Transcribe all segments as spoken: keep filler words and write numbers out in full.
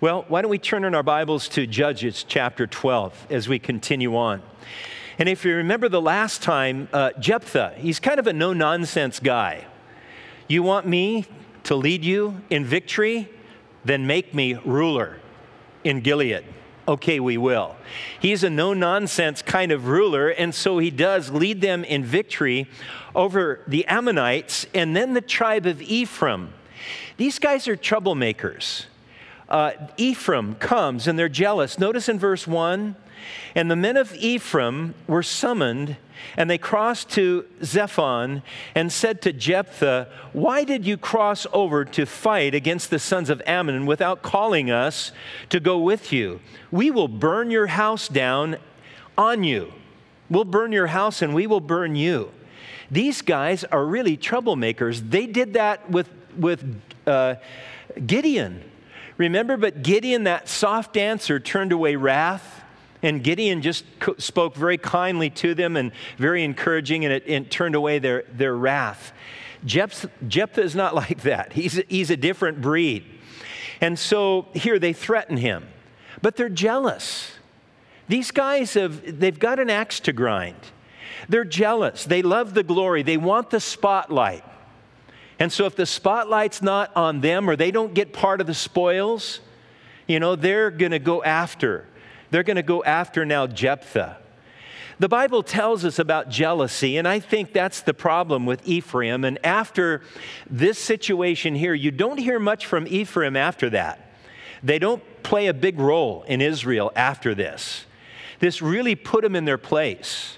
Well, why don't we turn in our Bibles to Judges chapter twelve as we continue on. And if you remember the last time, uh, Jephthah, he's kind of a no-nonsense guy. You want me to lead you in victory? Then make me ruler in Gilead. Okay, we will. He's a no-nonsense kind of ruler, and so he does lead them in victory over the Ammonites and then the tribe of Ephraim. These guys are troublemakers. Uh, Ephraim comes and they're jealous. Notice in verse one, and the men of Ephraim were summoned, and they crossed to Zephon and said to Jephthah, why did you cross over to fight against the sons of Ammon without calling us to go with you? We will burn your house down on you. We'll burn your house and we will burn you. These guys are really troublemakers. They did that with, with uh, Gideon. Remember, but Gideon, that soft answer, turned away wrath. And Gideon just spoke very kindly to them and very encouraging, and it, it turned away their, their wrath. Jephthah, Jephthah is not like that. He's, he's a different breed. And so here they threaten him, but they're jealous. These guys, have they've got an axe to grind. They're jealous. They love the glory. They want the spotlight. And so if the spotlight's not on them or they don't get part of the spoils, you know, they're going to go after. They're going to go after now Jephthah. The Bible tells us about jealousy, and I think that's the problem with Ephraim. And after this situation here, you don't hear much from Ephraim after that. They don't play a big role in Israel after this. This really put them in their place.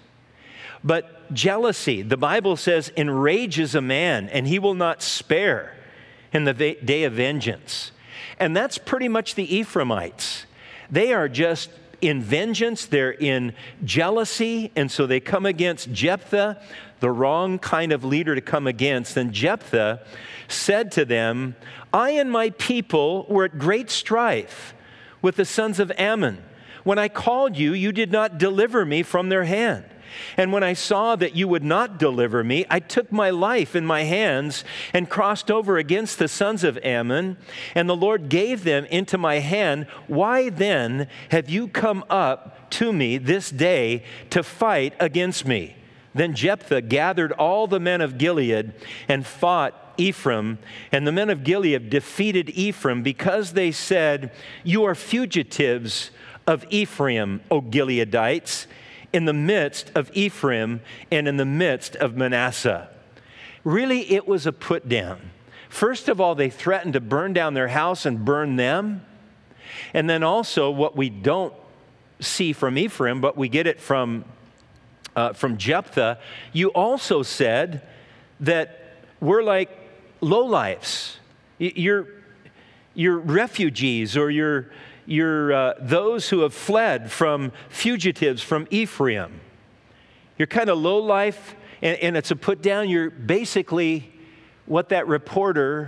But jealousy, the Bible says, enrages a man, and he will not spare in the day of vengeance. And that's pretty much the Ephraimites. They are just in vengeance, they're in jealousy, and so they come against Jephthah, the wrong kind of leader to come against. And Jephthah said to them, I and my people were at great strife with the sons of Ammon. When I called you, you did not deliver me from their hand. And when I saw that you would not deliver me, I took my life in my hands and crossed over against the sons of Ammon, and the Lord gave them into my hand. Why then have you come up to me this day to fight against me? Then Jephthah gathered all the men of Gilead and fought Ephraim, and the men of Gilead defeated Ephraim because they said, you are fugitives of Ephraim, O Gileadites, in the midst of Ephraim and in the midst of Manasseh. Really, it was a put down. First of all, they threatened to burn down their house and burn them. And then also, what we don't see from Ephraim, but we get it from, uh, from Jephthah, you also said that we're like lowlifes. You're, you're refugees, or you're You're uh, those who have fled from fugitives from Ephraim. You're kind of low life, and, and it's a put down. You're basically what that reporter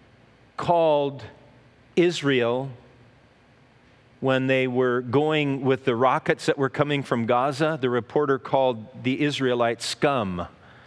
called Israel when they were going with the rockets that were coming from Gaza. The reporter called the Israelites scum.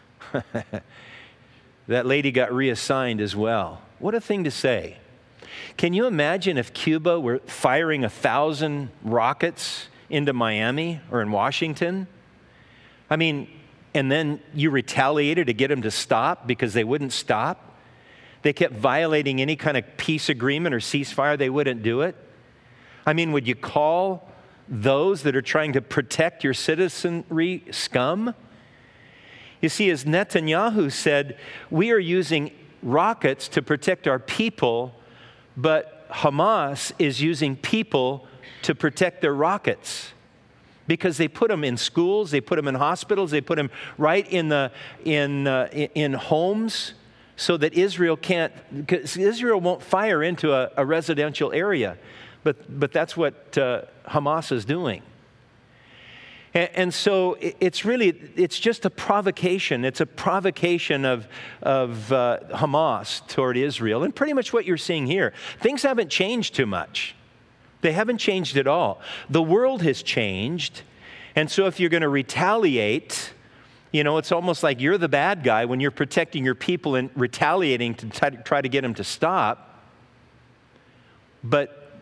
That lady got reassigned as well. What a thing to say. Can you imagine if Cuba were firing a thousand rockets into Miami or in Washington? I mean, and then you retaliated to get them to stop because they wouldn't stop? They kept violating any kind of peace agreement or ceasefire. They wouldn't do it. I mean, would you call those that are trying to protect your citizenry scum? You see, as Netanyahu said, we are using rockets to protect our people, but Hamas is using people to protect their rockets because they put them in schools, they put them in hospitals, they put them right in the in uh, in homes so that Israel can't, because Israel won't fire into a, a residential area, but but that's what uh, Hamas is doing. And, and so it's really, it's just a provocation. It's a provocation of, of uh, Hamas toward Israel. And pretty much what you're seeing here. Things haven't changed too much. They haven't changed at all. The world has changed. And so if you're going to retaliate, you know, it's almost like you're the bad guy when you're protecting your people and retaliating to try to get them to stop. But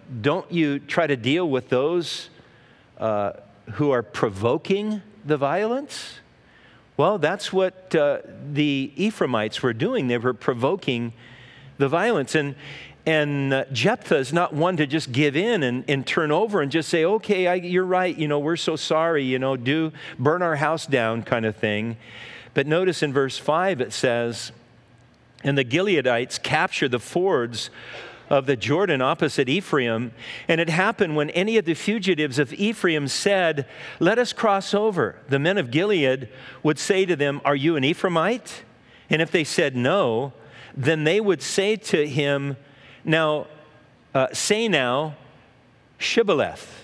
don't you try to deal with those uh, who are provoking the violence? Well, that's what uh, the Ephraimites were doing. They were provoking the violence. And, and uh, Jephthah is not one to just give in and, and turn over and just say, okay, I, you're right, you know, we're so sorry, you know, do burn our house down kind of thing. But notice in verse five it says, and the Gileadites captured the fords of the Jordan opposite Ephraim. And it happened when any of the fugitives of Ephraim said, let us cross over. The men of Gilead would say to them, are you an Ephraimite? And if they said no, then they would say to him, now, uh, say now, Shibboleth.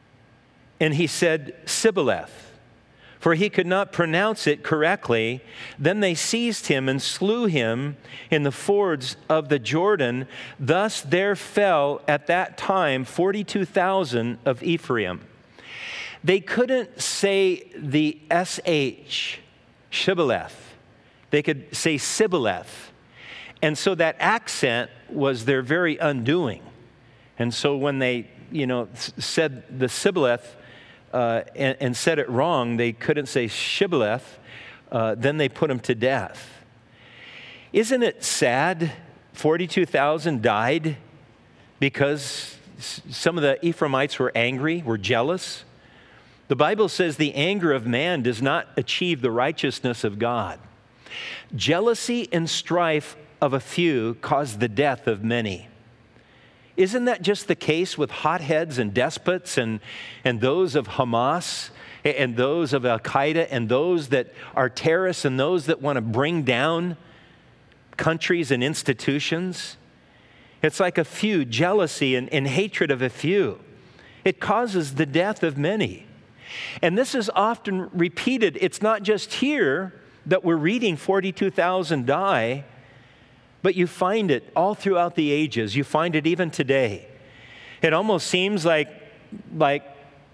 And he said, Sibboleth. For he could not pronounce it correctly. Then they seized him and slew him in the fords of the Jordan. Thus there fell at that time forty-two thousand of Ephraim. They couldn't say the S H, Shibboleth. They could say Sibboleth. And so that accent was their very undoing. And so when they, you know, said the Sibboleth, Uh, and, and said it wrong, they couldn't say Shibboleth, uh, then they put him to death. Isn't it sad forty-two thousand died because some of the Ephraimites were angry, were jealous? The Bible says the anger of man does not achieve the righteousness of God. Jealousy and strife of a few caused the death of many. Isn't that just the case with hotheads and despots and, and those of Hamas and those of Al-Qaeda and those that are terrorists and those that want to bring down countries and institutions? It's like a few, jealousy and, and hatred of a few. It causes the death of many. And this is often repeated. It's not just here that we're reading forty-two thousand die, but you find it all throughout the ages. You find it even today. It almost seems like, like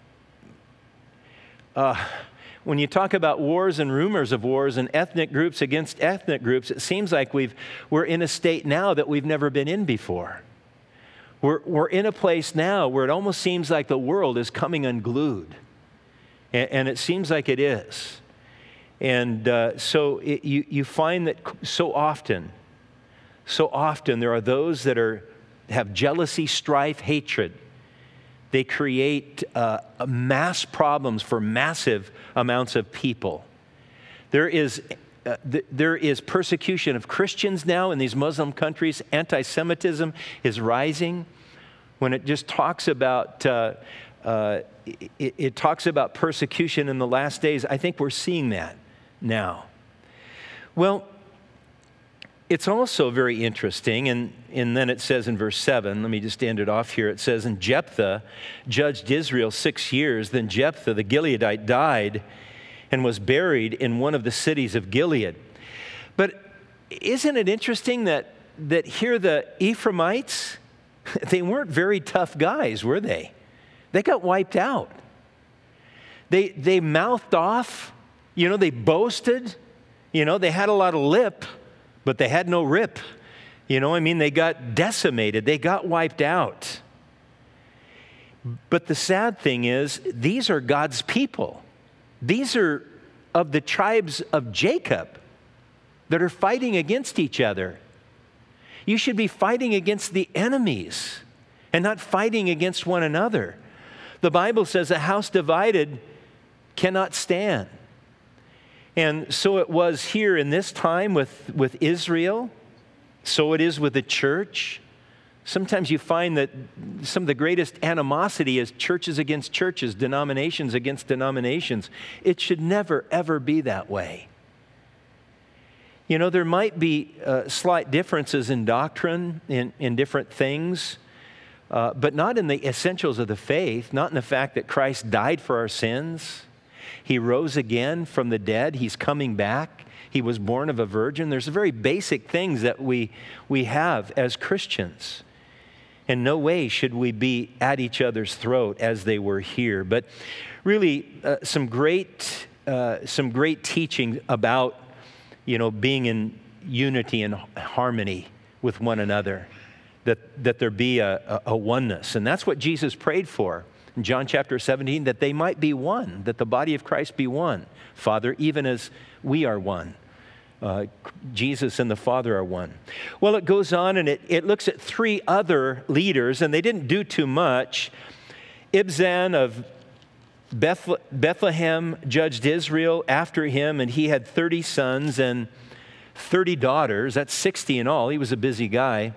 uh, when you talk about wars and rumors of wars and ethnic groups against ethnic groups, it seems like we've, we're in a state now that we've never been in before. We're, we're in a place now where it almost seems like the world is coming unglued. And, and it seems like it is. And uh, so it, you, you find that so often, So often there are those that are have jealousy, strife, hatred. They create uh, mass problems for massive amounts of people. There is, uh, th- there is persecution of Christians now in these Muslim countries. Anti-Semitism is rising. When it just talks about, uh, uh, it, it talks about persecution in the last days, I think we're seeing that now. Well, it's also very interesting, and, and then it says in verse seven, let me just end it off here. It says, and Jephthah judged Israel six years. Then Jephthah the Gileadite died and was buried in one of the cities of Gilead. But isn't it interesting that, that here the Ephraimites, they weren't very tough guys, were they? They got wiped out. They, they mouthed off, you know, they boasted, you know, they had a lot of lip, but they had no rip. You know, I mean, they got decimated. They got wiped out. But the sad thing is, these are God's people. These are of the tribes of Jacob that are fighting against each other. You should be fighting against the enemies and not fighting against one another. The Bible says a house divided cannot stand. And so it was here in this time with, with Israel. So it is with the church. Sometimes you find that some of the greatest animosity is churches against churches, denominations against denominations. It should never, ever be that way. You know, there might be uh, slight differences in doctrine, in, in different things, uh, but not in the essentials of the faith, not in the fact that Christ died for our sins. He rose again from the dead. He's coming back. He was born of a virgin. There's very basic things that we, we have as Christians. In no way should we be at each other's throat as they were here. But really, uh, some great, uh, some great teaching about, you know, being in unity and harmony with one another. that, that there be a, a, a oneness. And that's what Jesus prayed for in John chapter seventeen, that they might be one, that the body of Christ be one. Father, even as we are one. Uh, Jesus and the Father are one. Well, it goes on and it, it looks at three other leaders, and they didn't do too much. Ibzan of Beth- Bethlehem judged Israel after him, and he had thirty sons and thirty daughters. That's sixty in all. He was a busy guy.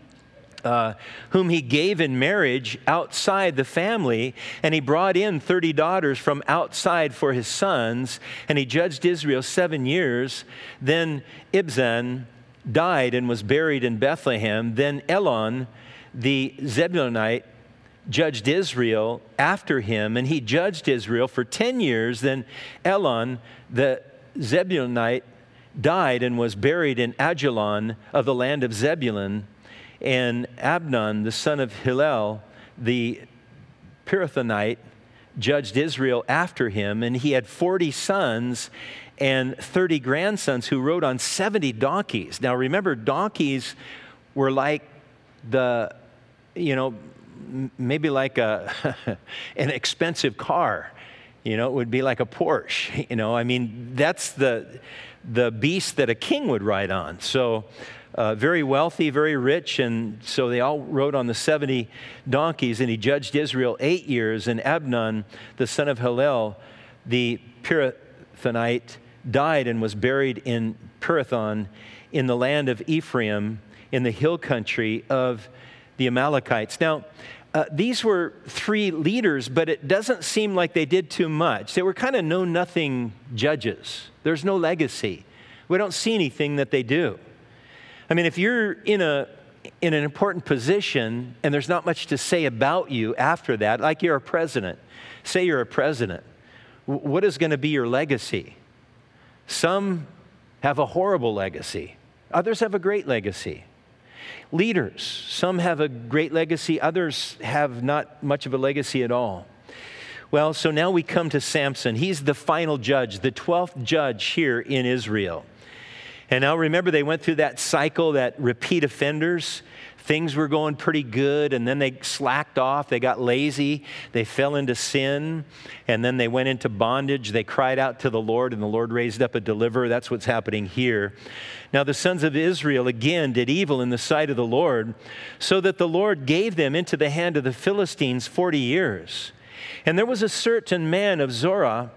Uh, whom he gave in marriage outside the family, and he brought in thirty daughters from outside for his sons, and he judged Israel seven years. Then Ibzan died and was buried in Bethlehem. Then Elon, the Zebulunite, judged Israel after him, and he judged Israel for ten years. Then Elon, the Zebulunite, died and was buried in Ajalon of the land of Zebulun. And Abnon, the son of Hillel, the Pirathonite, judged Israel after him, and he had forty sons and thirty grandsons who rode on seventy donkeys. Now remember, donkeys were like the, you know, maybe like a an expensive car. You know, it would be like a Porsche. You know, I mean, that's the the beast that a king would ride on. So uh, very wealthy, very rich, and so they all rode on the seventy donkeys, and he judged Israel eight years, and Abnon, the son of Hillel, the Pirathonite, died and was buried in Pirathon in the land of Ephraim, in the hill country of the Amalekites. Now, uh, these were three leaders, but it doesn't seem like they did too much. They were kind of know-nothing judges. There's no legacy. We don't see anything that they do. I mean, if you're in a in an important position and there's not much to say about you after that, like you're a president, say you're a president, what is going to be your legacy? Some have a horrible legacy. Others have a great legacy. Leaders, some have a great legacy, others have not much of a legacy at all. Well, so now we come to Samson. He's the final judge, the twelfth judge here in Israel. And now remember, they went through that cycle, that repeat offenders. Things were going pretty good, and then they slacked off. They got lazy. They fell into sin, and then they went into bondage. They cried out to the Lord, and the Lord raised up a deliverer. That's what's happening here. Now the sons of Israel again did evil in the sight of the Lord, so that the Lord gave them into the hand of the Philistines forty years. And there was a certain man of Zorah,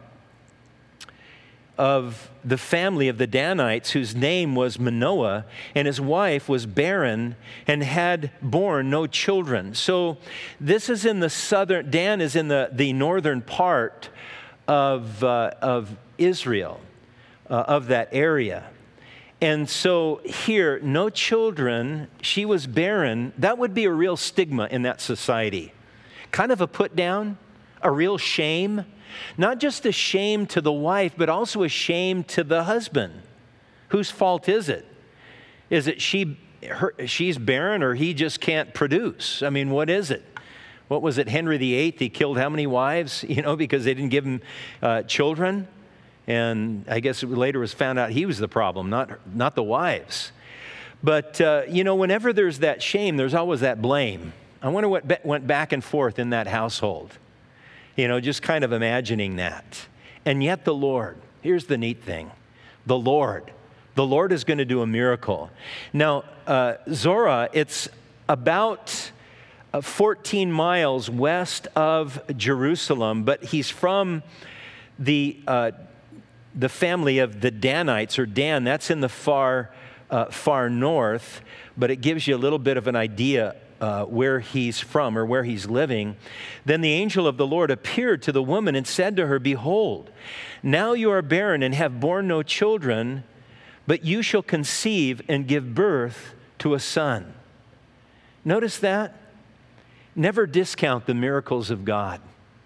of the family of the Danites, whose name was Manoah, and his wife was barren and had borne no children. So this is in the southern, Dan is in the, the northern part of, uh, of Israel, uh, of that area. And so here, no children, she was barren. That would be a real stigma in that society. Kind of a put down, a real shame. Not just a shame to the wife, but also a shame to the husband. Whose fault is it? Is it she, her, she's barren, or he just can't produce? I mean, what is it? What was it, Henry the Eighth? He killed how many wives? You know, because they didn't give him uh, children. And I guess it later was found out he was the problem, not, not the wives. But, uh, you know, whenever there's that shame, there's always that blame. I wonder what be- went back and forth in that household. You know, just kind of imagining that. And yet the Lord, here's the neat thing. The Lord, the Lord is going to do a miracle. Now, uh, Zorah, it's about uh, fourteen miles west of Jerusalem, but he's from the, uh, the family of the Danites, or Dan. That's in the far, uh, far north, but it gives you a little bit of an idea Uh, where he's from, or where he's living. Then the angel of the Lord appeared to the woman and said to her, "Behold, now you are barren and have borne no children, but you shall conceive and give birth to a son." Notice that? Never discount the miracles of God.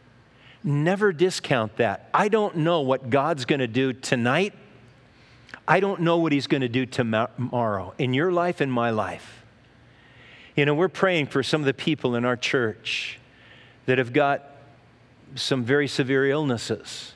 Never discount that. I don't know what God's going to do tonight. I don't know what he's going to do tomorrow in your life and my life. You know, we're praying for some of the people in our church that have got some very severe illnesses.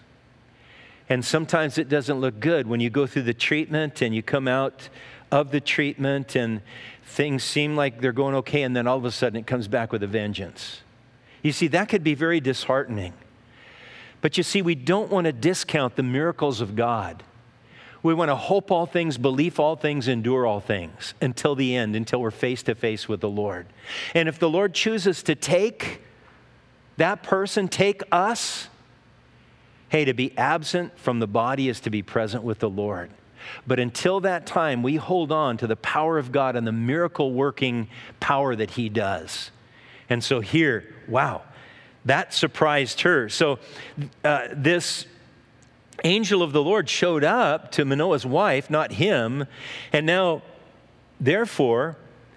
And sometimes it doesn't look good when you go through the treatment and you come out of the treatment, and things seem like they're going okay, and then all of a sudden it comes back with a vengeance. You see, that could be very disheartening. But you see, we don't want to discount the miracles of God. We want to hope all things, believe all things, endure all things until the end, until we're face to face with the Lord. And if the Lord chooses to take that person, take us, hey, to be absent from the body is to be present with the Lord. But until that time, we hold on to the power of God and the miracle-working power that He does. And so here, wow, that surprised her. So uh, this angel of the Lord showed up to Manoah's wife, not him. And now, therefore,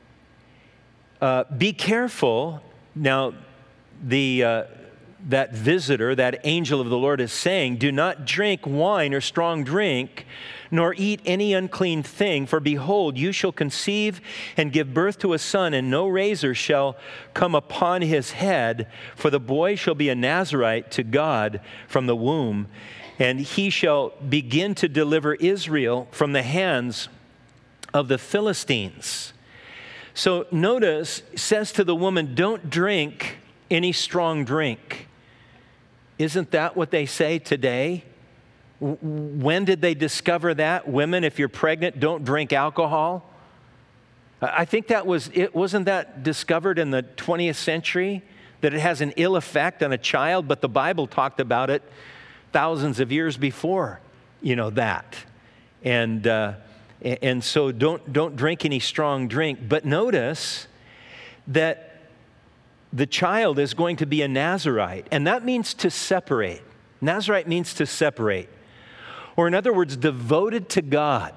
uh, be careful. Now, the uh, that visitor, that angel of the Lord is saying, do not drink wine or strong drink, nor eat any unclean thing, for behold, you shall conceive and give birth to a son, and no razor shall come upon his head, for the boy shall be a Nazarite to God from the womb, and he shall begin to deliver Israel from the hands of the Philistines. So notice, it says to the woman, don't drink any strong drink. Isn't that what they say today? When did they discover that? Women, if you're pregnant, don't drink alcohol. I think that was, it wasn't that discovered in the twentieth century, that it has an ill effect on a child, but the Bible talked about it thousands of years before, you know, that. And uh, and so don't don't drink any strong drink. But notice that the child is going to be a Nazarite, and that means to separate. Nazarite means to separate, or in other words, devoted to God.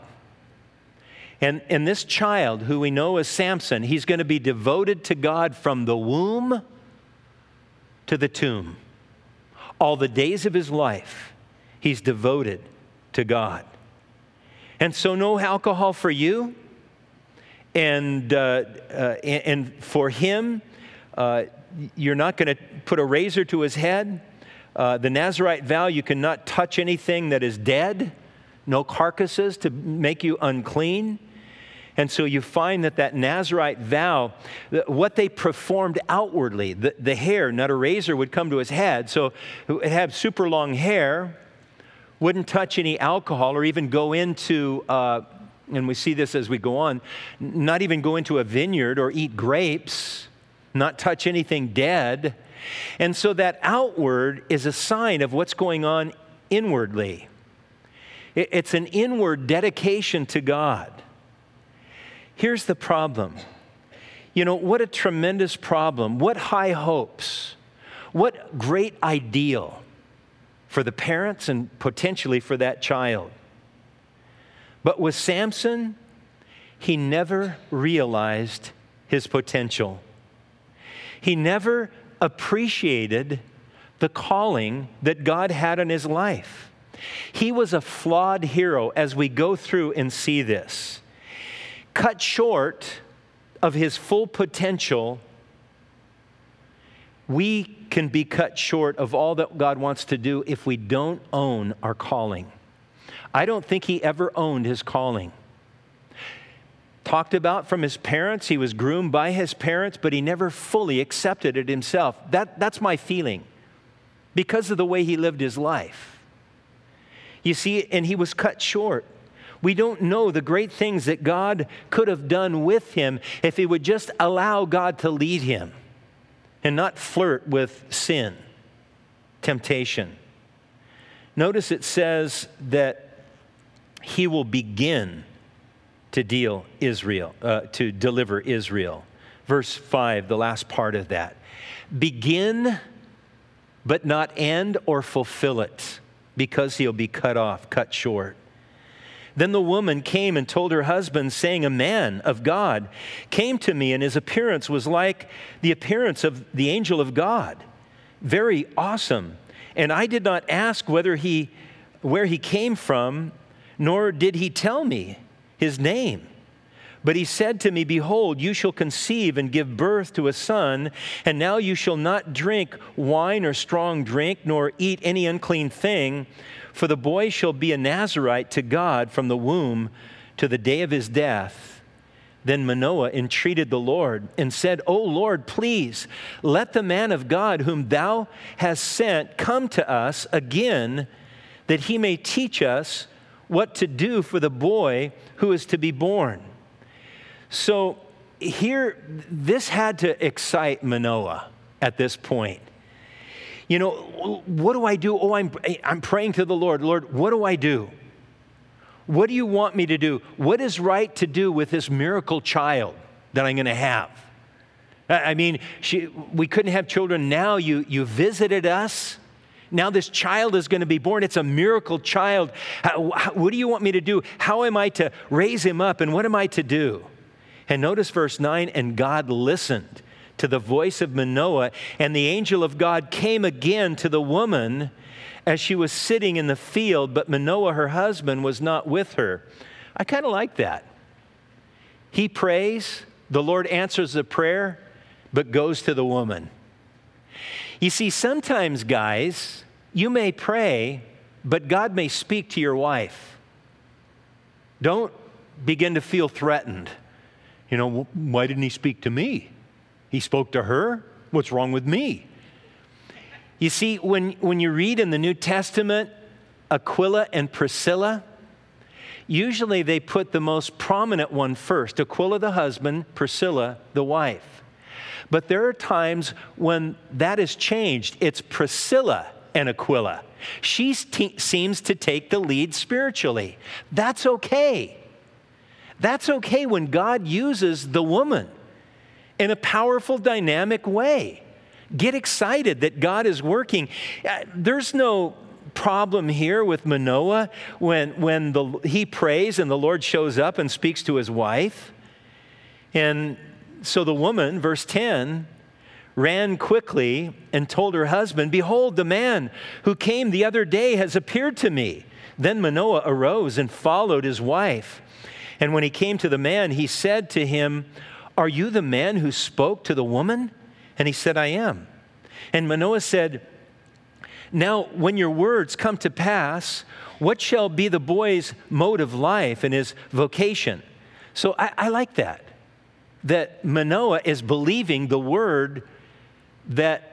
And, and this child, who we know as Samson, he's going to be devoted to God from the womb to the tomb. All the days of his life, he's devoted to God. And so no alcohol for you, and, uh, uh, and for him, Uh, you're not going to put a razor to his head. Uh, the Nazarite vow, you cannot touch anything that is dead, no carcasses to make you unclean. And so you find that that Nazarite vow, what they performed outwardly, the, the hair, not a razor would come to his head. So it had super long hair, wouldn't touch any alcohol or even go into, uh, and we see this as we go on, not even go into a vineyard or eat grapes, not touch anything dead. And so that outward is a sign of what's going on inwardly. It's an inward dedication to God. Here's the problem. You know, what a tremendous problem. What high hopes. What great ideal for the parents and potentially for that child. But with Samson, he never realized his potential. He never appreciated the calling that God had on his life. He was a flawed hero as we go through and see this. Cut short of his full potential, we can be cut short of all that God wants to do if we don't own our calling. I don't think he ever owned his calling. Talked about from his parents, he was groomed by his parents, but he never fully accepted it himself. That, that's my feeling, because of the way he lived his life. You see, and he was cut short. We don't know the great things that God could have done with him if he would just allow God to lead him and not flirt with sin, temptation. Notice it says that he will begin to deal Israel, uh, to deliver Israel. Verse five, the last part of that. Begin, but not end or fulfill it, because he'll be cut off, cut short. Then the woman came and told her husband, saying, a man of God came to me, and his appearance was like the appearance of the angel of God. Very awesome. And I did not ask whether he, where he came from, nor did he tell me his name. But he said to me, behold, you shall conceive and give birth to a son, and now you shall not drink wine or strong drink, nor eat any unclean thing, for the boy shall be a Nazarite to God from the womb to the day of his death. Then Manoah entreated the Lord and said, O Lord, please let the man of God whom thou hast sent come to us again, that he may teach us what to do for the boy who is to be born. So here, this had to excite Manoah at this point. You know, what do I do? Oh, I'm, I'm praying to the Lord. Lord, what do I do? What do you want me to do? What is right to do with this miracle child that I'm going to have? I mean, she, we couldn't have children. Now you, you visited us. Now this child is going to be born. It's a miracle child. How, how, what do you want me to do? How am I to raise him up? And what am I to do? And notice verse nine, and God listened to the voice of Manoah, and the angel of God came again to the woman as she was sitting in the field, but Manoah, her husband, was not with her. I kind of like that. He prays, the Lord answers the prayer, but goes to the woman. You see, sometimes, guys, you may pray, but God may speak to your wife. Don't begin to feel threatened. You know, why didn't he speak to me? He spoke to her? What's wrong with me? You see, when, when you read in the New Testament, Aquila and Priscilla, usually they put the most prominent one first. Aquila the husband, Priscilla the wife. But there are times when that is changed. It's Priscilla and Aquila. She te- seems to take the lead spiritually. That's okay. That's okay when God uses the woman in a powerful, dynamic way. Get excited that God is working. Uh, there's no problem here with Manoah when, when the, he prays and the Lord shows up and speaks to his wife. And so the woman, verse ten, ran quickly and told her husband, behold, the man who came the other day has appeared to me. Then Manoah arose and followed his wife. And when he came to the man, he said to him, are you the man who spoke to the woman? And he said, I am. And Manoah said, now when your words come to pass, what shall be the boy's mode of life and his vocation? So I, I like that, that Manoah is believing the word that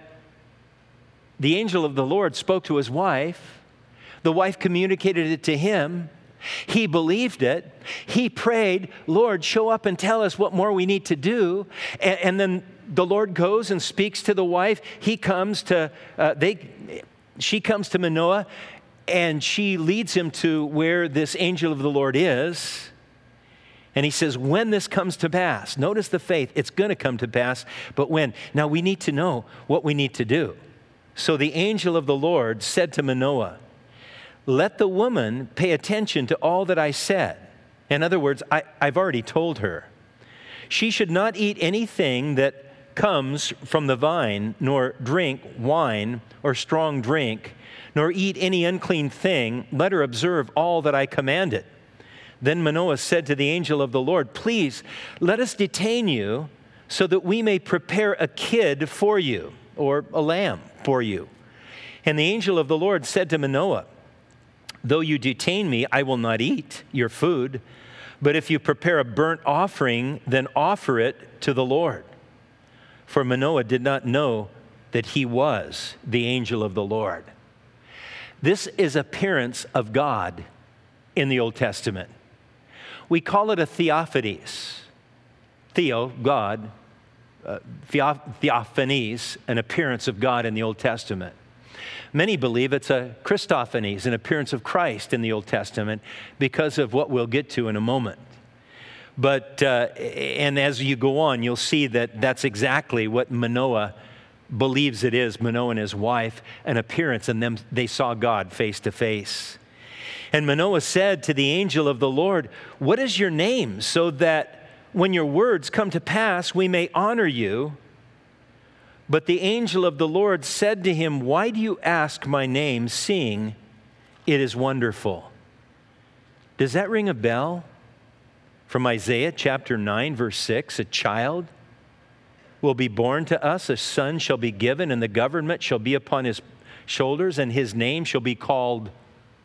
the angel of the Lord spoke to his wife. The wife communicated it to him. He believed it. He prayed, Lord, show up and tell us what more we need to do. And, and then the Lord goes and speaks to the wife. He comes to, uh, they, she comes to Manoah, and she leads him to where this angel of the Lord is. And he says, when this comes to pass, notice the faith, it's going to come to pass, but when? Now we need to know what we need to do. So the angel of the Lord said to Manoah, let the woman pay attention to all that I said. In other words, I, I've already told her. She should not eat anything that comes from the vine, nor drink wine or strong drink, nor eat any unclean thing. Let her observe all that I commanded. Then Manoah said to the angel of the Lord, please, let us detain you so that we may prepare a kid for you, or a lamb for you. And the angel of the Lord said to Manoah, though you detain me, I will not eat your food. But if you prepare a burnt offering, then offer it to the Lord. For Manoah did not know that he was the angel of the Lord. This is appearance of God in the Old Testament. We call it a theophanies. Theo, God. Uh, theophanies, an appearance of God in the Old Testament. Many believe it's a Christophanies, an appearance of Christ in the Old Testament, because of what we'll get to in a moment. But, uh, and as you go on, you'll see that that's exactly what Manoah believes it is, Manoah and his wife, an appearance, and them, they saw God face to face. And Manoah said to the angel of the Lord, what is your name, so that when your words come to pass, we may honor you? But the angel of the Lord said to him, why do you ask my name, seeing it is wonderful? Does that ring a bell? From Isaiah chapter nine, verse six, a child will be born to us, a son shall be given, and the government shall be upon his shoulders, and his name shall be called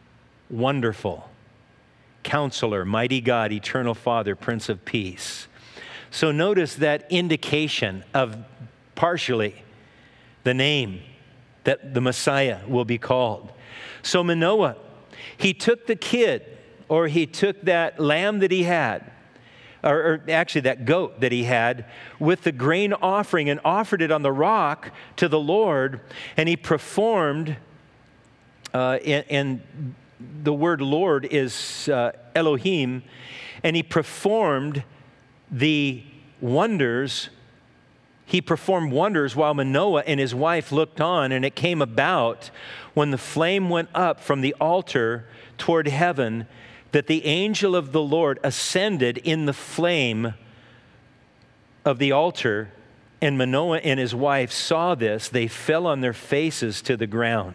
Wonderful, Counselor, Mighty God, Eternal Father, Prince of Peace. So notice that indication of partially the name that the Messiah will be called. So Manoah, he took the kid, or he took that lamb that he had, or, or actually that goat that he had, with the grain offering and offered it on the rock to the Lord, and he performed, uh, and, and the word Lord is uh, Elohim, and he performed the wonders. He performed wonders while Manoah and his wife looked on, and it came about when the flame went up from the altar toward heaven that the angel of the Lord ascended in the flame of the altar, and Manoah and his wife saw this. They fell on their faces to the ground.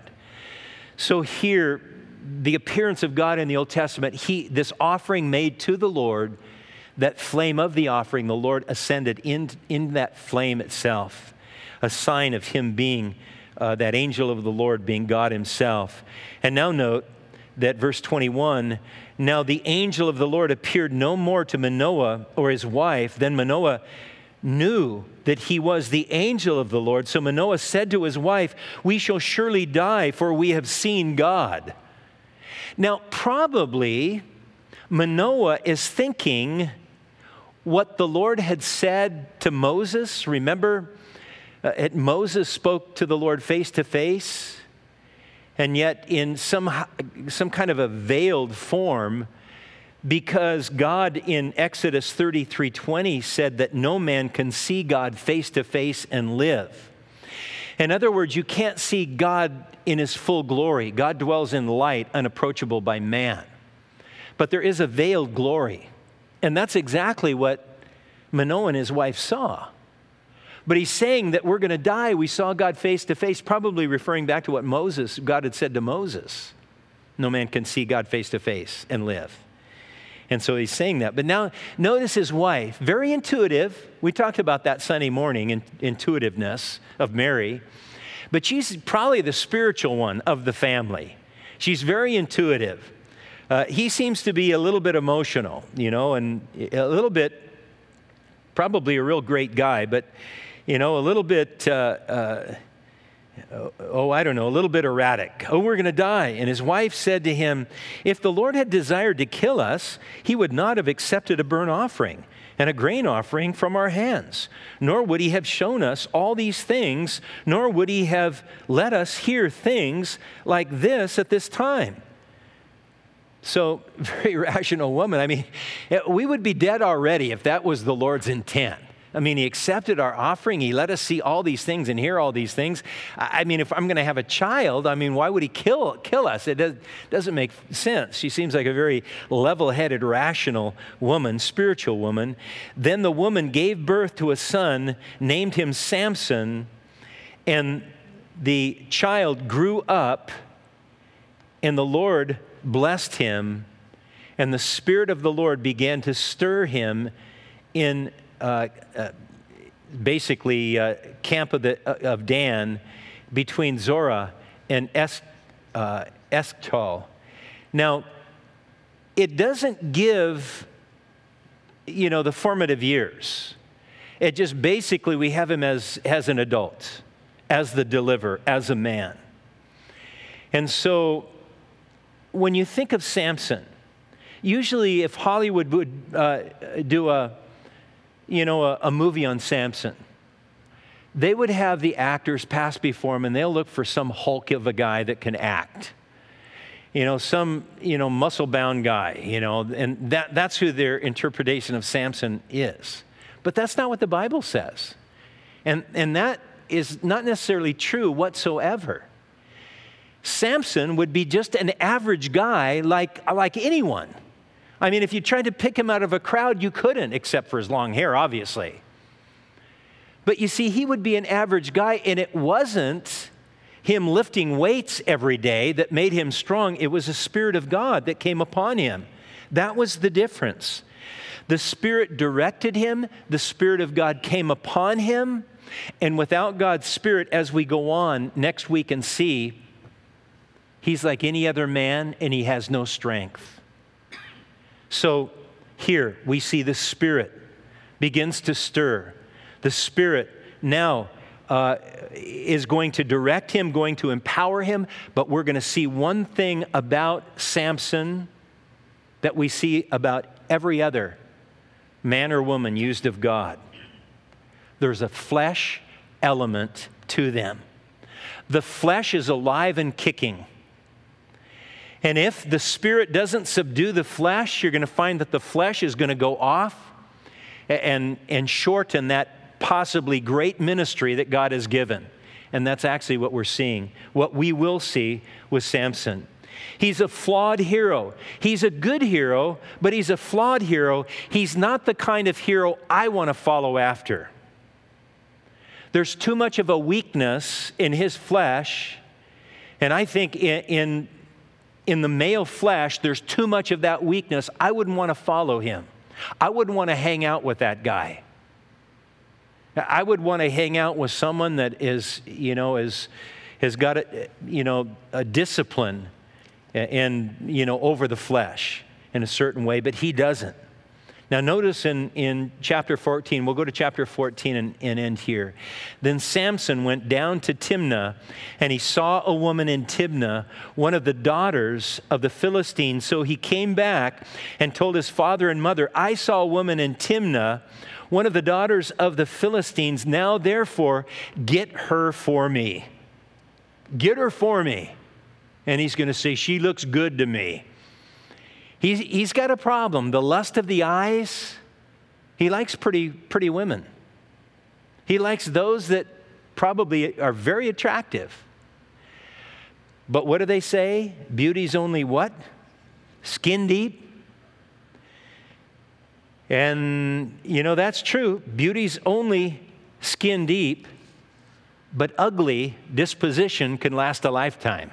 So here, the appearance of God in the Old Testament, he, this offering made to the Lord, that flame of the offering, the Lord ascended in, in that flame itself, a sign of him being, uh, that angel of the Lord being God himself. And now note that verse twenty-one, now the angel of the Lord appeared no more to Manoah or his wife. Then Manoah knew that he was the angel of the Lord. So Manoah said to his wife, we shall surely die, for we have seen God. Now, probably Manoah is thinking what the Lord had said to Moses. Remember, uh, Moses spoke to the Lord face to face, and yet in some, some kind of a veiled form, because God in Exodus thirty-three twenty said that no man can see God face to face and live. In other words, you can't see God in his full glory. God dwells in light, unapproachable by man. But there is a veiled glory. And that's exactly what Manoah and his wife saw. But he's saying that we're going to die. We saw God face to face, probably referring back to what Moses, God had said to Moses. No man can see God face to face and live. And so he's saying that. But now notice his wife, very intuitive. We talked about that Sunday morning, in, intuitiveness of Mary. But she's probably the spiritual one of the family. She's very intuitive. Uh, he seems to be a little bit emotional, you know, and a little bit, probably a real great guy, but, you know, a little bit, uh, uh, oh, I don't know, a little bit erratic. Oh, we're going to die. And his wife said to him, if the Lord had desired to kill us, he would not have accepted a burnt offering and a grain offering from our hands, nor would he have shown us all these things, nor would he have let us hear things like this at this time. So, very rational woman. I mean, we would be dead already if that was the Lord's intent. I mean, he accepted our offering. He let us see all these things and hear all these things. I mean, if I'm going to have a child, I mean, why would he kill kill us? It does, doesn't make sense. She seems like a very level-headed, rational woman, spiritual woman. Then the woman gave birth to a son, named him Samson, and the child grew up, and the Lord blessed him, and the Spirit of the Lord began to stir him in uh, uh, basically uh, camp of, the, uh, of Dan between Zorah and es, uh, Eshcol. Now, it doesn't give, you know, the formative years. It just basically, we have him as, as an adult, as the deliverer, as a man. And so, when you think of Samson, usually if Hollywood would uh, do a, you know, a, a movie on Samson, they would have the actors pass before him, and they'll look for some hulk of a guy that can act. You know, some, you know, muscle-bound guy, you know, and that, that's who their interpretation of Samson is. But that's not what the Bible says. And, and that is not necessarily true whatsoever. Samson would be just an average guy like, like anyone. I mean, if you tried to pick him out of a crowd, you couldn't, except for his long hair, obviously. But you see, he would be an average guy, and it wasn't him lifting weights every day that made him strong. It was the Spirit of God that came upon him. That was the difference. The Spirit directed him. The Spirit of God came upon him. And without God's Spirit, as we go on next week and see, he's like any other man, and he has no strength. So here we see the Spirit begins to stir. The Spirit now uh, is going to direct him, going to empower him, but we're going to see one thing about Samson that we see about every other man or woman used of God. There's a flesh element to them. The flesh is alive and kicking. And if the Spirit doesn't subdue the flesh, you're going to find that the flesh is going to go off and, and shorten that possibly great ministry that God has given. And that's actually what we're seeing, what we will see with Samson. He's a flawed hero. He's a good hero, but he's a flawed hero. He's not the kind of hero I want to follow after. There's too much of a weakness in his flesh, and I think in, in, in the male flesh, there's too much of that weakness. I wouldn't want to follow him. I wouldn't want to hang out with that guy. I would want to hang out with someone that is, you know, is, has got a, you know, a discipline and, you know, over the flesh in a certain way, but he doesn't. Now notice in, in chapter fourteen, we'll go to chapter fourteen and, and end here. Then Samson went down to Timnah, and he saw a woman in Timnah, one of the daughters of the Philistines. So he came back and told his father and mother, I saw a woman in Timnah, one of the daughters of the Philistines. Now therefore, get her for me. Get her for me. And he's going to say, she looks good to me. He's, he's got a problem. The lust of the eyes, he likes pretty, pretty women. He likes those that probably are very attractive. But what do they say? Beauty's only what? Skin deep. And, you know, that's true. Beauty's only skin deep, but ugly disposition can last a lifetime.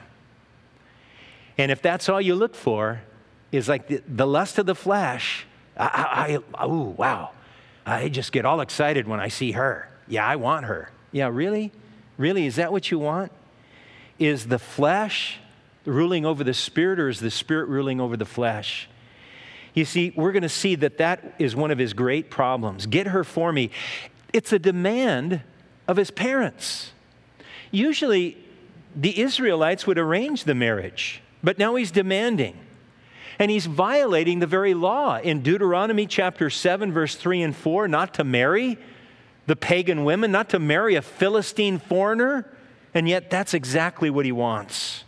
And if that's all you look for, is like the, the lust of the flesh. I, I, oh, wow. I just get all excited when I see her. Yeah, I want her. Yeah, really? Really? Is that what you want? Is the flesh ruling over the Spirit, or is the Spirit ruling over the flesh? You see, we're going to see that that is one of his great problems. Get her for me. It's a demand of his parents. Usually, the Israelites would arrange the marriage, but now he's demanding. And he's violating the very law in Deuteronomy chapter seven, verse three and four, not to marry the pagan women, not to marry a Philistine foreigner, and yet that's exactly what he wants.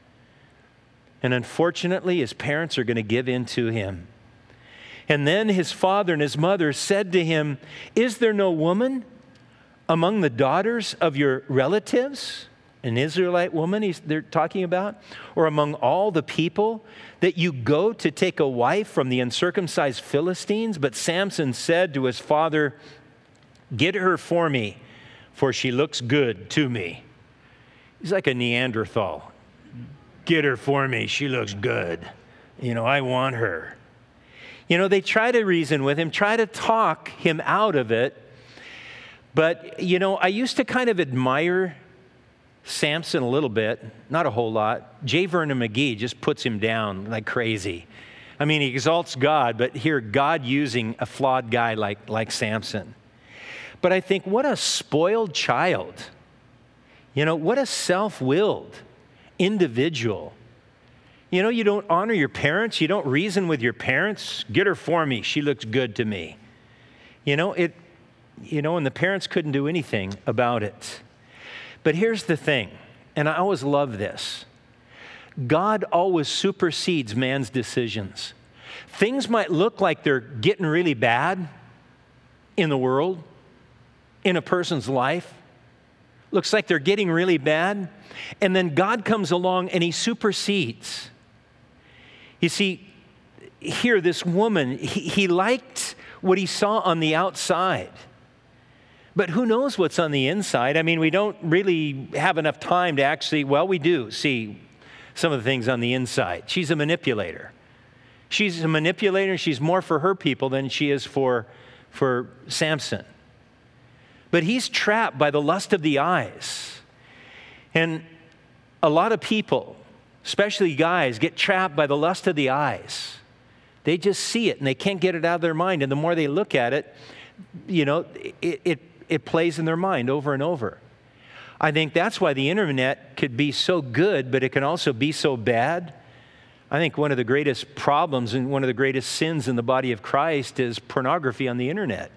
And unfortunately, his parents are going to give in to him. And then his father and his mother said to him, is there no woman among the daughters of your relatives, an Israelite woman he's, they're talking about, or among all the people, that you go to take a wife from the uncircumcised Philistines? But Samson said to his father, get her for me, for she looks good to me. He's like a Neanderthal. Get her for me, she looks good. You know, I want her. You know, they try to reason with him, try to talk him out of it. But, you know, I used to kind of admire Samson a little bit, not a whole lot. J. Vernon McGee just puts him down like crazy. I mean, he exalts God, but here God using a flawed guy like, like Samson. But I think, what a spoiled child. You know, what a self-willed individual. You know, you don't honor your parents. You don't reason with your parents. Get her for me. She looks good to me. You know, it, you know, and the parents couldn't do anything about it. But here's the thing, and I always love this. God always supersedes man's decisions. Things might look like they're getting really bad in the world, in a person's life. Looks like they're getting really bad. And then God comes along and he supersedes. You see, here, this woman, he, he liked what he saw on the outside. But who knows what's on the inside? I mean, we don't really have enough time to actually, well, we do see some of the things on the inside. She's a manipulator. She's a manipulator. She's more for her people than she is for, for Samson. But he's trapped by the lust of the eyes. And a lot of people, especially guys, get trapped by the lust of the eyes. They just see it and they can't get it out of their mind. And the more they look at it, you know, it, it, it plays in their mind over and over. I think that's why the internet could be so good, but it can also be so bad. I think one of the greatest problems and one of the greatest sins in the body of Christ is pornography on the internet.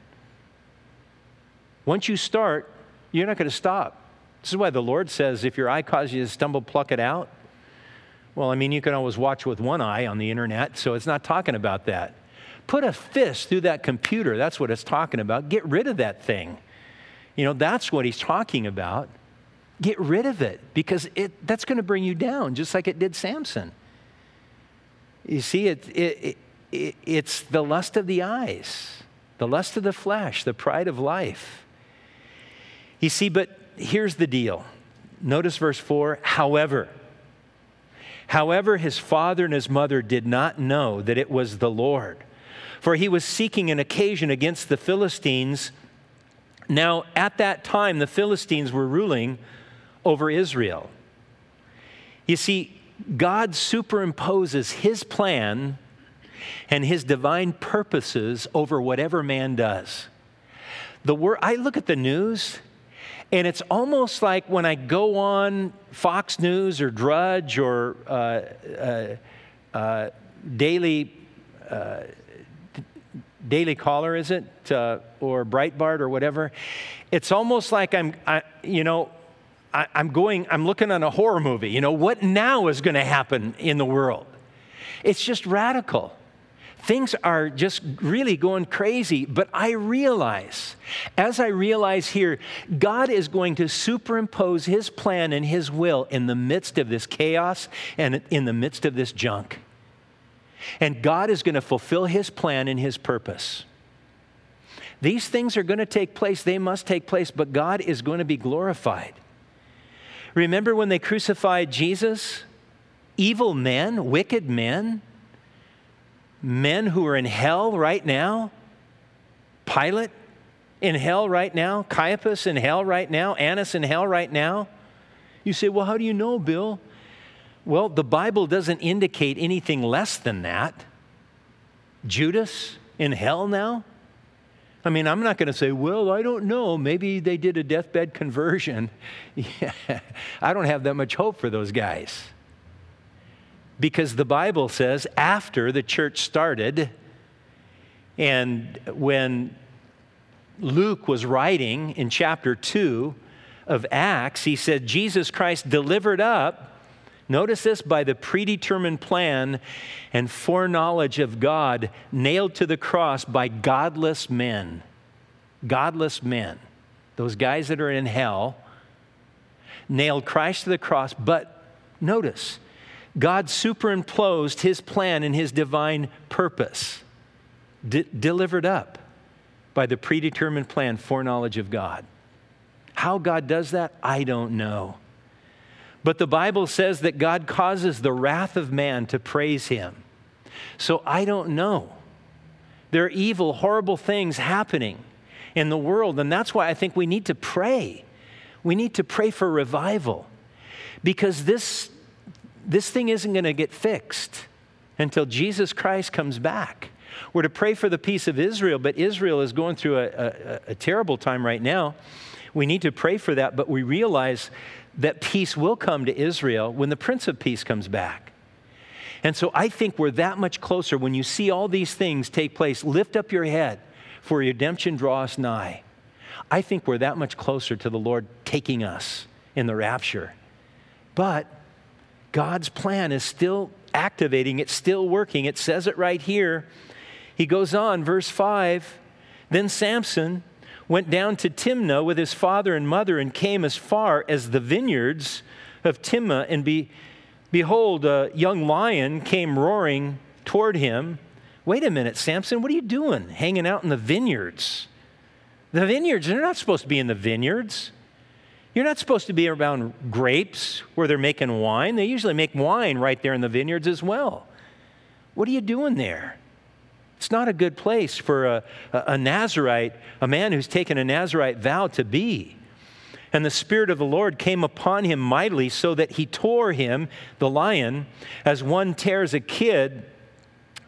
Once you start, you're not going to stop. This is why the Lord says, if your eye causes you to stumble, pluck it out. Well, I mean, you can always watch with one eye on the internet, so it's not talking about that. Put a fist through that computer. That's what it's talking about. Get rid of that thing. You know, that's what he's talking about. Get rid of it, because it that's going to bring you down, just like it did Samson. You see, it, it, it, it's the lust of the eyes, the lust of the flesh, the pride of life. You see, but here's the deal. Notice verse four, however. However, his father and his mother did not know that it was the Lord, for he was seeking an occasion against the Philistines. Now, at that time, the Philistines were ruling over Israel. You see, God superimposes his plan and his divine purposes over whatever man does. The word, I look at the news, and it's almost like when I go on Fox News or Drudge or uh, uh, uh, Daily uh, Daily Caller, is it, uh, or Breitbart or whatever. It's almost like I'm, I, you know, I, I'm going, I'm looking on a horror movie. You know, what now is going to happen in the world? It's just radical. Things are just really going crazy. But I realize, as I realize here, God is going to superimpose his plan and his will in the midst of this chaos and in the midst of this junk. And God is going to fulfill his plan and his purpose. These things are going to take place. They must take place, but God is going to be glorified. Remember when they crucified Jesus? Evil men, wicked men, men who are in hell right now. Pilate in hell right now. Caiaphas in hell right now. Annas in hell right now. You say, well, how do you know, Bill? Well, the Bible doesn't indicate anything less than that. Judas in hell now? I mean, I'm not going to say, well, I don't know. Maybe they did a deathbed conversion. Yeah, I don't have that much hope for those guys. Because the Bible says after the church started, and when Luke was writing in chapter two of Acts, he said, Jesus Christ delivered up, notice this, by the predetermined plan and foreknowledge of God, nailed to the cross by godless men. Godless men. Those guys that are in hell nailed Christ to the cross. But notice, God superimposed his plan and his divine purpose, de- delivered up by the predetermined plan, foreknowledge of God. How God does that, I don't know. But the Bible says that God causes the wrath of man to praise him. So I don't know. There are evil, horrible things happening in the world, and that's why I think we need to pray. We need to pray for revival, because this, this thing isn't going to get fixed until Jesus Christ comes back. We're to pray for the peace of Israel, but Israel is going through a, a, a terrible time right now. We need to pray for that, but we realize that peace will come to Israel when the Prince of Peace comes back. And so I think we're that much closer. When you see all these things take place, lift up your head, for redemption draws nigh. I think we're that much closer to the Lord taking us in the rapture. But God's plan is still activating. It's still working. It says it right here. He goes on, verse five, then Samson went down to Timnah with his father and mother and came as far as the vineyards of Timnah. And be, behold, a young lion came roaring toward him. Wait a minute, Samson, what are you doing hanging out in the vineyards? The vineyards, they're not supposed to be in the vineyards. You're not supposed to be around grapes where they're making wine. They usually make wine right there in the vineyards as well. What are you doing there? It's not a good place for a, a, a Nazirite, a man who's taken a Nazirite vow to be. And the Spirit of the Lord came upon him mightily, so that he tore him, the lion, as one tears a kid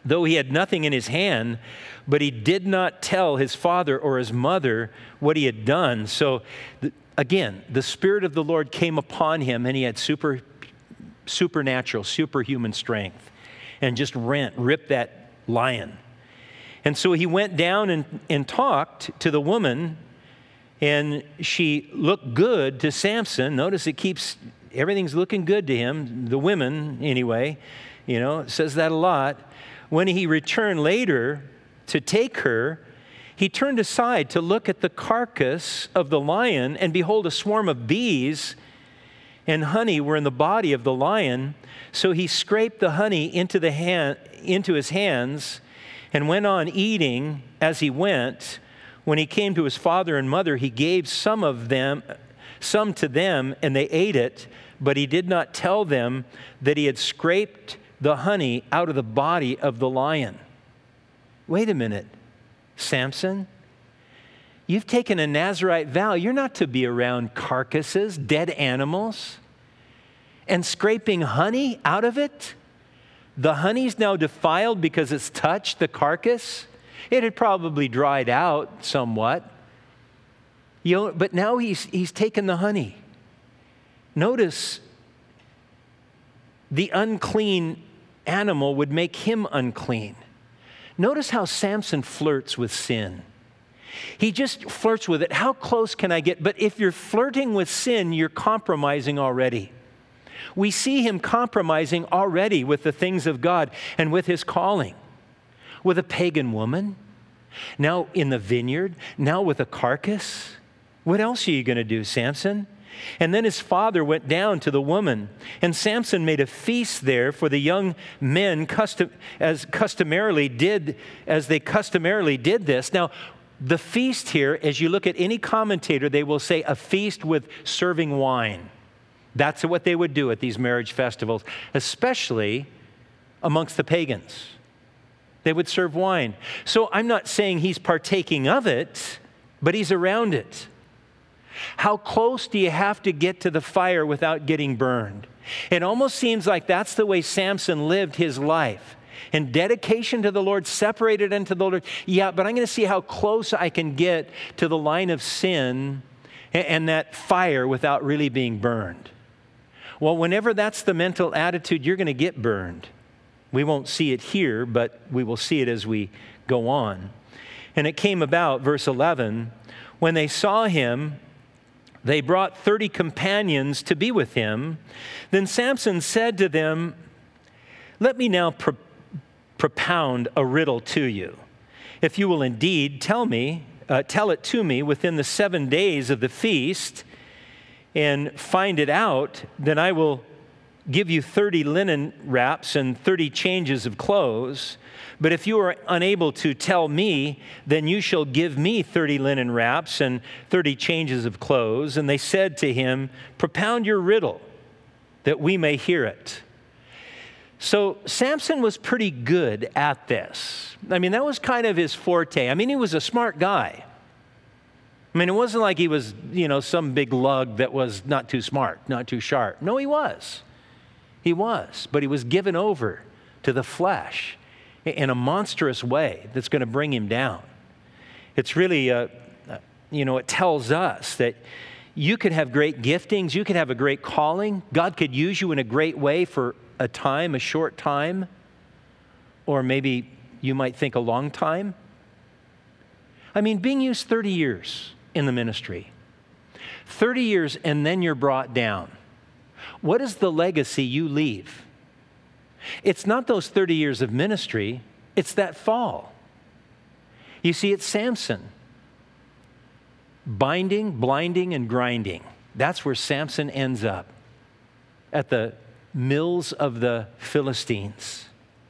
though he had nothing in his hand, but he did not tell his father or his mother what he had done. So the, again, the Spirit of the Lord came upon him, and he had super, supernatural, superhuman strength, and just rent, ripped that lion. And so he went down and, and talked to the woman, and she looked good to Samson. Notice it keeps, everything's looking good to him, the women anyway. You know, it says that a lot. When he returned later to take her, he turned aside to look at the carcass of the lion, and behold, a swarm of bees and honey were in the body of the lion. So he scraped the honey into the hand, into his hands, and went on eating as he went. When he came to his father and mother, he gave some of them, some to them, and they ate it. But he did not tell them that he had scraped the honey out of the body of the lion. Wait a minute, Samson, you've taken a Nazirite vow. You're not to be around carcasses, dead animals, and scraping honey out of it. The honey's now defiled because it's touched the carcass. It had probably dried out somewhat. You know, but now he's, he's taken the honey. Notice the unclean animal would make him unclean. Notice how Samson flirts with sin. He just flirts with it. How close can I get? But if you're flirting with sin, you're compromising already. We see him compromising already with the things of God and with his calling. With a pagan woman, now in the vineyard, now with a carcass. What else are you going to do, Samson? And then his father went down to the woman, and Samson made a feast there for the young men, custom, as customarily did, as they customarily did this. Now, the feast here, as you look at any commentator, they will say a feast with serving wine. That's what they would do at these marriage festivals, especially amongst the pagans. They would serve wine. So I'm not saying he's partaking of it, but he's around it. How close do you have to get to the fire without getting burned? It almost seems like that's the way Samson lived his life. In dedication to the Lord, separated unto the Lord. Yeah, but I'm going to see how close I can get to the line of sin and, and that fire without really being burned. Well, whenever that's the mental attitude, you're going to get burned. We won't see it here, but we will see it as we go on. And it came about, verse eleven, when they saw him, they brought thirty companions to be with him. Then Samson said to them, let me now pro- propound a riddle to you. If you will indeed tell me, uh, tell it to me within the seven days of the feast and find it out, then I will give you thirty linen wraps and thirty changes of clothes. But if you are unable to tell me, then you shall give me thirty linen wraps and thirty changes of clothes. And they said to him, propound your riddle, that we may hear it. So Samson was pretty good at this. I mean, that was kind of his forte. I mean, he was a smart guy. I mean, it wasn't like he was, you know, some big lug that was not too smart, not too sharp. No, he was. He was. But he was given over to the flesh in a monstrous way that's going to bring him down. It's really, uh, you know, it tells us that you could have great giftings, you could have a great calling, God could use you in a great way for a time, a short time, or maybe you might think a long time. I mean, being used thirty years in the ministry, thirty years and then you're brought down. What is the legacy you leave? It's not those thirty years of ministry, it's that fall. You see, it's Samson. Binding, blinding, and grinding. That's where Samson ends up, at the mills of the Philistines.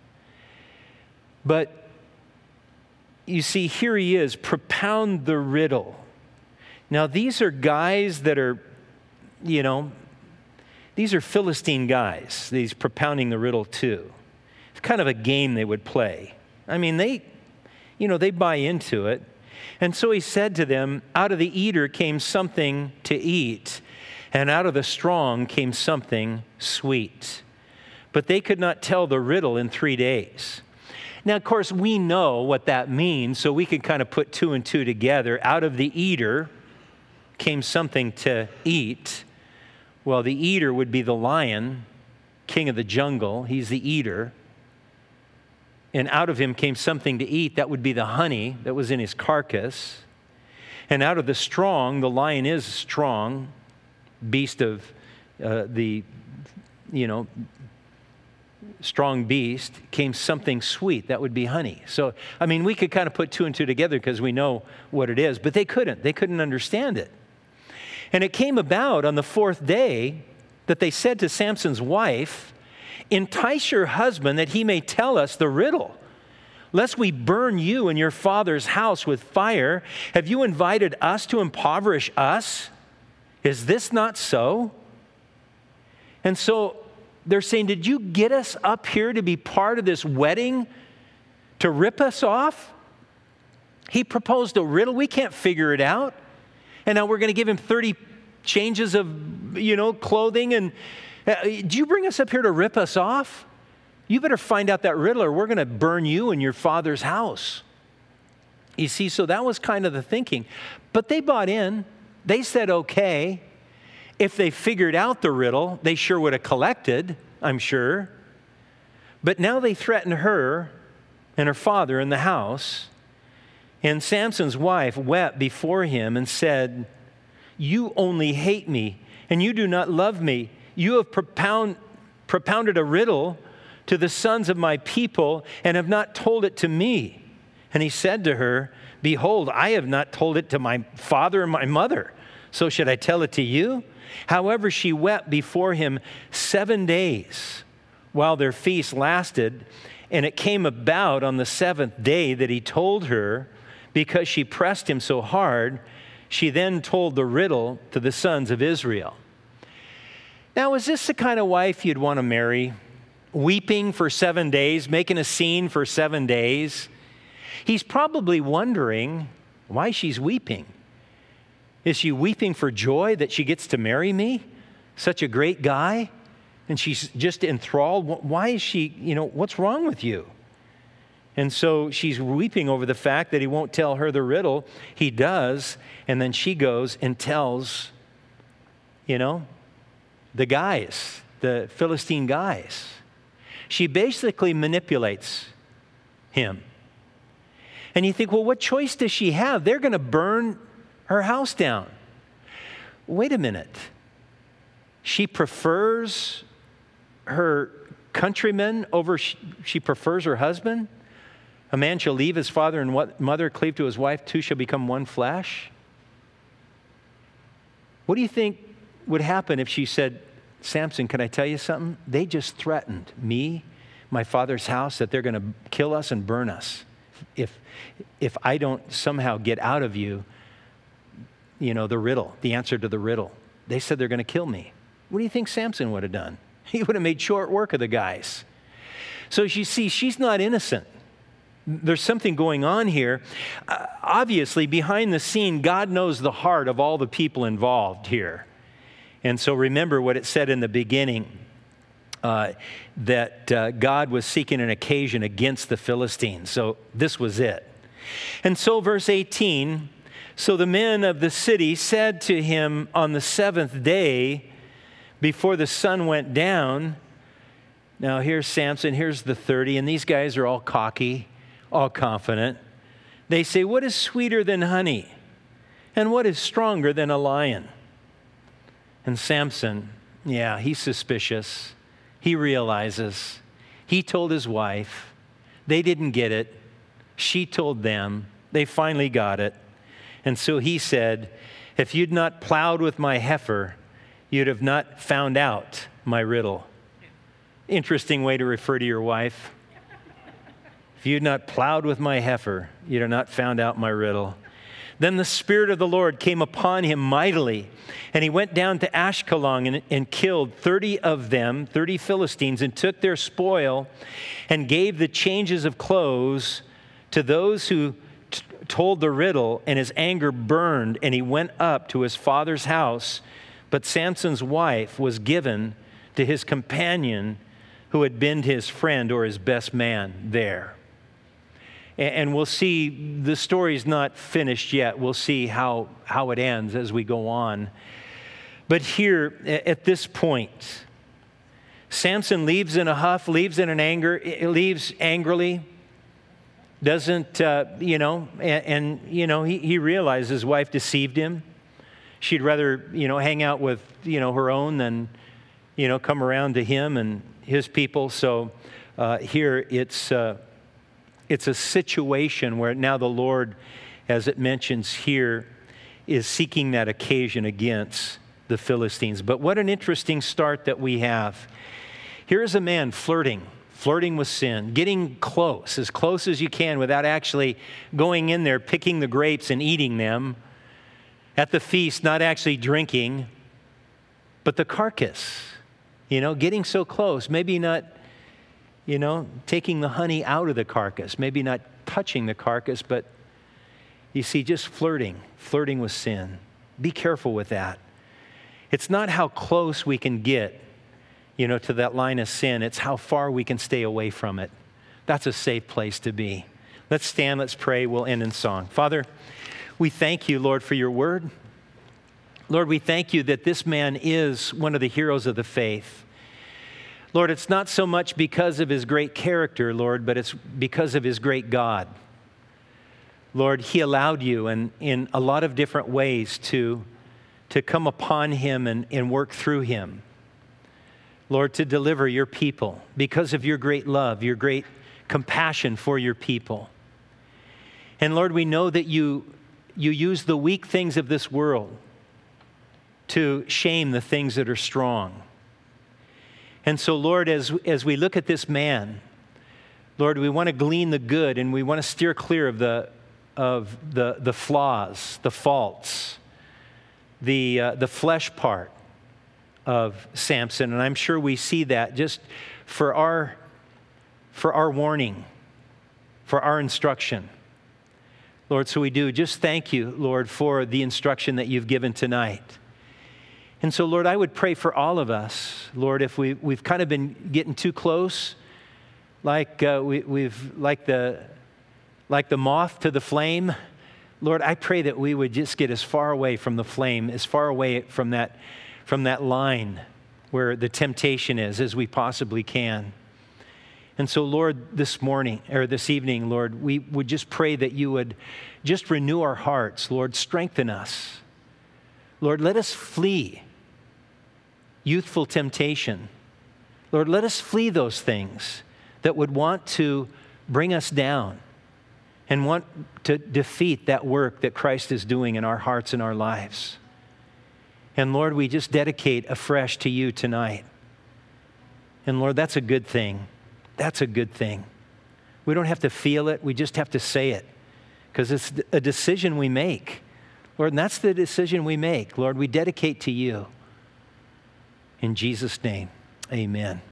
But you see, here he is, propound the riddle. Now, these are guys that are, you know, these are Philistine guys, these propounding the riddle too. It's kind of a game they would play. I mean, they, you know, they buy into it. And so he said to them, out of the eater came something to eat, and out of the strong came something sweet. But they could not tell the riddle in three days. Now, of course, we know what that means, so we can kind of put two and two together. Out of the eater came something to eat. Well, the eater would be the lion, king of the jungle. He's the eater. And out of him came something to eat. That would be the honey that was in his carcass. And out of the strong, the lion is strong, beast of uh, the, you know, strong beast, came something sweet. That would be honey. So, I mean, we could kind of put two and two together because we know what it is, but they couldn't. They couldn't understand it. And it came about on the fourth day that they said to Samson's wife, entice your husband that he may tell us the riddle, lest we burn you and your father's house with fire. Have you invited us to impoverish us? Is this not so? And so they're saying, did you get us up here to be part of this wedding to rip us off? He proposed a riddle. We can't figure it out. And now we're going to give him thirty changes of, you know, clothing. And uh, did you bring us up here to rip us off? You better find out that riddle or we're going to burn you and your father's house. You see, so that was kind of the thinking. But they bought in. They said, okay. If they figured out the riddle, they sure would have collected, I'm sure. But now they threaten her and her father in the house. And Samson's wife wept before him and said, you only hate me, and you do not love me. You have propound, propounded a riddle to the sons of my people and have not told it to me. And he said to her, behold, I have not told it to my father and my mother. So should I tell it to you? However, she wept before him seven days while their feast lasted. And it came about on the seventh day that he told her, because she pressed him so hard, she then told the riddle to the sons of Israel. Now, is this the kind of wife you'd want to marry? Weeping for seven days, making a scene for seven days? He's probably wondering why she's weeping. Is she weeping for joy that she gets to marry me? Such a great guy? And she's just enthralled. Why is she, you know, what's wrong with you? And so she's weeping over the fact that he won't tell her the riddle. He does. And then she goes and tells, you know, the guys, the Philistine guys. She basically manipulates him. And you think, well, what choice does she have? They're going to burn her house down. Wait a minute. She prefers her countrymen over, she, she prefers her husband? A man shall leave his father and what, mother, cleave to his wife, two shall become one flesh? What do you think would happen if she said, Samson, can I tell you something? They just threatened me, my father's house, that they're going to kill us and burn us if, if I don't somehow get out of you, you know, the riddle, the answer to the riddle. They said they're going to kill me. What do you think Samson would have done? He would have made short work of the guys. So you see, she's not innocent. There's something going on here. Uh, obviously, behind the scene, God knows the heart of all the people involved here. And so remember what it said in the beginning, uh, that uh, God was seeking an occasion against the Philistines. So this was it. And so verse eighteen, so the men of the city said to him on the seventh day before the sun went down. Now here's Samson, here's the thirty, and these guys are all cocky, all confident. They say, what is sweeter than honey? And what is stronger than a lion? And Samson, yeah, he's suspicious. He realizes. He told his wife. They didn't get it. She told them. They finally got it. And so he said, if you'd not plowed with my heifer, you'd have not found out my riddle. Interesting way to refer to your wife. If you'd not plowed with my heifer, you'd have not found out my riddle. Then the Spirit of the Lord came upon him mightily, and he went down to Ashkelon and, and killed thirty of them, thirty Philistines, and took their spoil and gave the changes of clothes to those who t- told the riddle, and his anger burned, and he went up to his father's house. But Samson's wife was given to his companion who had been his friend or his best man there. And we'll see the story's not finished yet. We'll see how, how it ends as we go on. But here, at this point, Samson leaves in a huff, leaves in an anger, leaves angrily, doesn't, uh, you know, and, and you know, he, he realized his wife deceived him. She'd rather, you know, hang out with, you know, her own than, you know, come around to him and his people. So uh, here it's, uh, it's a situation where now the Lord, as it mentions here, is seeking that occasion against the Philistines. But what an interesting start that we have. Here is a man flirting, flirting with sin, getting close, as close as you can without actually going in there, picking the grapes and eating them. At the feast, not actually drinking, but the carcass, you know, getting so close, maybe not, you know, taking the honey out of the carcass, maybe not touching the carcass, but you see, just flirting, flirting with sin. Be careful with that. It's not how close we can get, you know, to that line of sin. It's how far we can stay away from it. That's a safe place to be. Let's stand, let's pray. We'll end in song. Father, we thank you, Lord, for your word. Lord, we thank you that this man is one of the heroes of the faith. Lord, it's not so much because of his great character, Lord, but it's because of his great God. Lord, he allowed you in, in a lot of different ways to to come upon him and, and work through him. Lord, to deliver your people because of your great love, your great compassion for your people. And Lord, we know that you, you use the weak things of this world to shame the things that are strong. And so, Lord, as, as we look at this man, Lord, we want to glean the good and we want to steer clear of the, of the, the flaws, the faults, the uh, the flesh part of Samson. And I'm sure we see that just for our for our warning, for our instruction. Lord, so we do just thank you, Lord, for the instruction that you've given tonight. And so, Lord, I would pray for all of us, Lord, if we we've kind of been getting too close, like uh, we, we've like the like the moth to the flame. Lord, I pray that we would just get as far away from the flame, as far away from that, from that line where the temptation is as we possibly can. And so, Lord, this morning, or this evening, Lord, we would just pray that you would just renew our hearts. Lord, strengthen us. Lord, let us flee youthful temptation. Lord, let us flee those things that would want to bring us down and want to defeat that work that Christ is doing in our hearts and our lives. And Lord, we just dedicate afresh to you tonight. And Lord, that's a good thing. That's a good thing. We don't have to feel it. We just have to say it because it's a decision we make. Lord, and that's the decision we make. Lord, we dedicate to you. In Jesus' name, amen.